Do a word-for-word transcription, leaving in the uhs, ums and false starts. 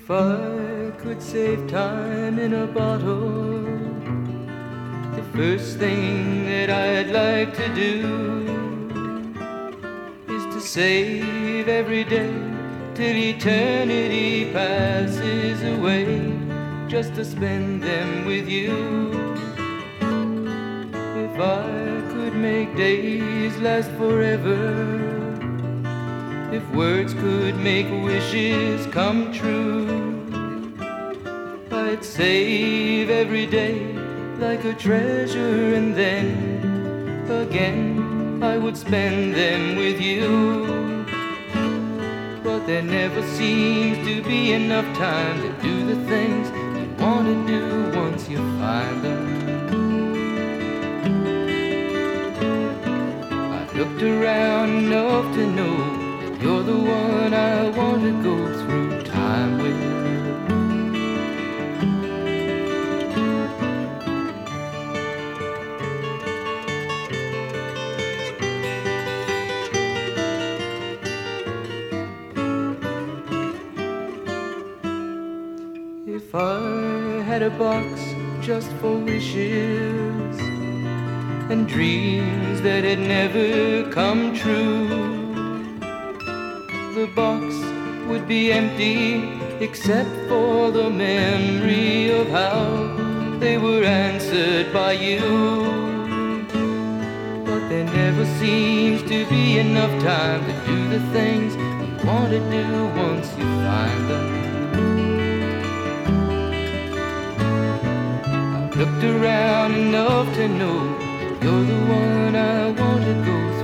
If I could save time in a bottle, the first thing that I'd like to do is to save every day till eternity passes away, just to spend them with you. If I could make days last forever, if words could make wishes come true, I'd save every day like a treasure, and then again I would spend them with you. But there never seems to be enough time to do the things you want to do once you find them. I've looked around enough to know you're the one I want to go through time with. If I had a box just for wishes and dreams that had never come true, the box would be empty except for the memory of how they were answered by you. But there never seems to be enough time to do the things you want to do once you find them. I've looked around enough to know you're the one I want to go through.